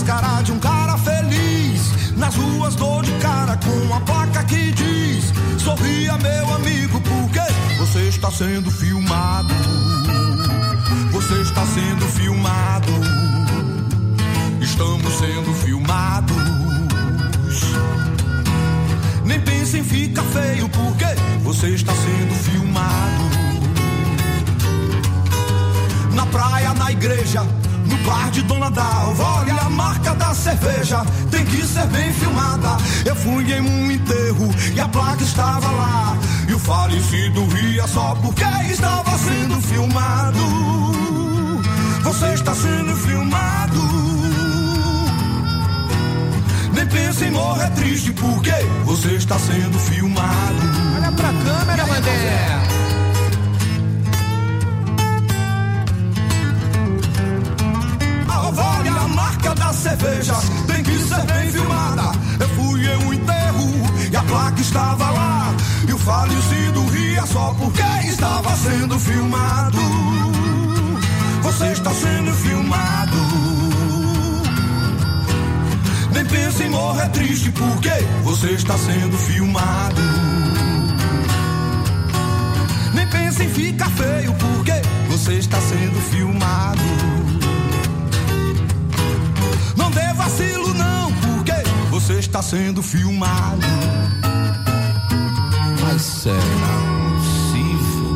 máscara de um cara feliz. Nas ruas dou de cara com a placa que diz: sorria, meu amigo, porque você está sendo filmado. Você está sendo filmado. Estamos sendo filmados. Nem pensem, fica feio, porque você está sendo filmado. Na praia, na igreja, no bar de Dona Dalva, olha a marca da cerveja, tem que ser bem filmada. Eu fui em um enterro e a placa estava lá, e o falecido ria só porque estava sendo filmado. Você está sendo filmado. Nem pensa em morrer triste, porque você está sendo filmado. Olha pra câmera, Mandé. Olha a marca da cerveja, tem que ser bem filmada. Eu fui em um enterro e a placa estava lá, e o falecido ria só porque estava sendo filmado. Você está sendo filmado. Nem pense em morrer triste, porque você está sendo filmado. Nem pense em ficar feio, porque você está sendo filmado. Não dê vacilo não, porque você está sendo filmado. Mas será possível?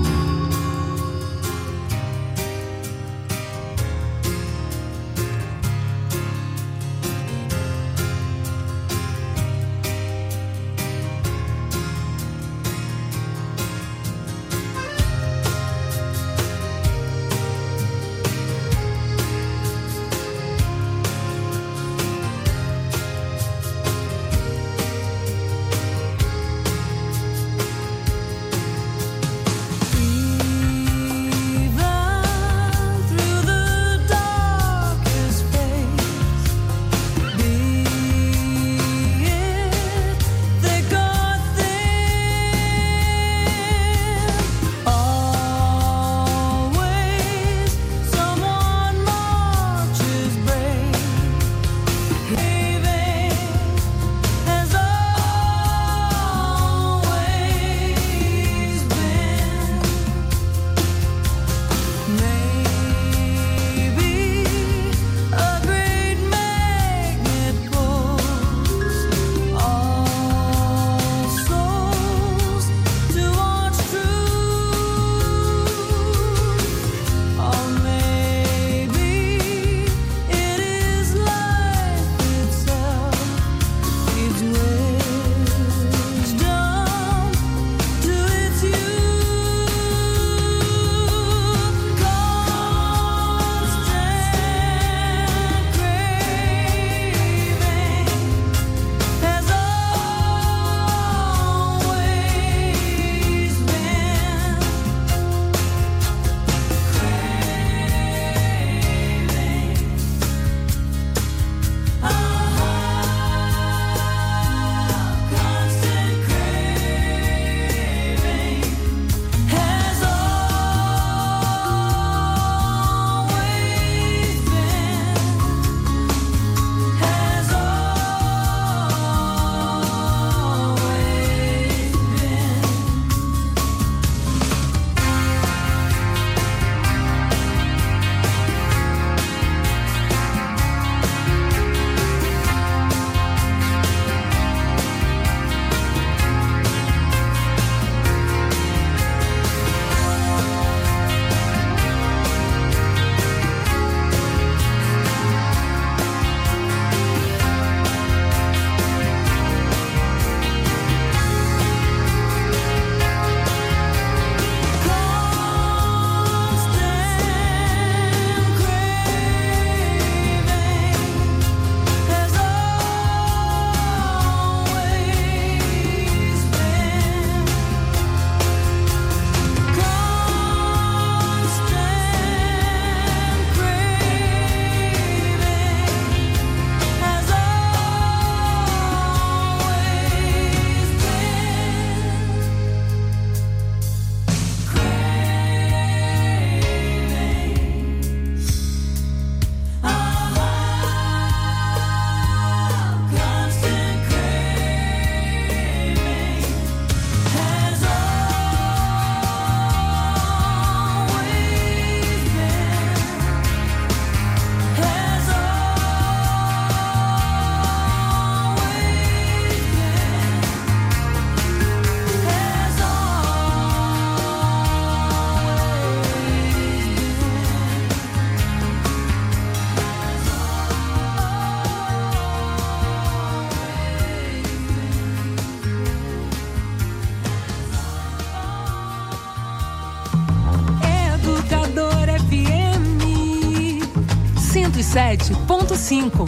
107.5.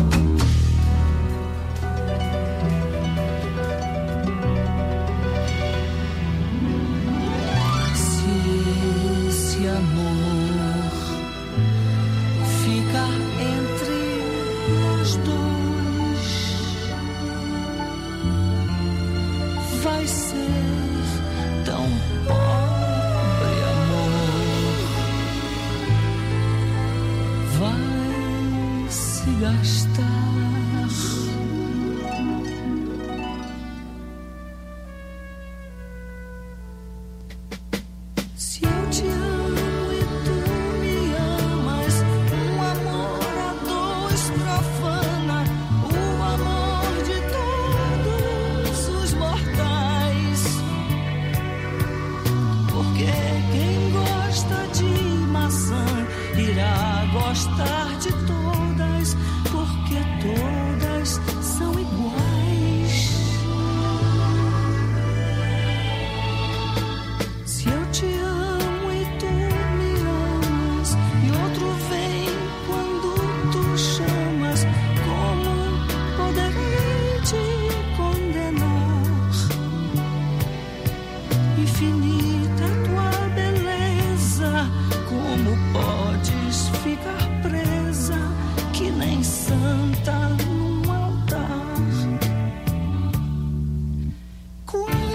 Vai ser tão pobre, amor. Vai se gastar. Se eu te amo e tu me amas, um amor a dois profana o amor de todos os mortais. Porque quem gosta de maçã irá gostar de todas, porque todas são iguais. Se eu te amo e tu me amas, e outro vem quando tu chamas, como poderei te condenar? Infinita tua beleza, como podes ficar presa, que nem santa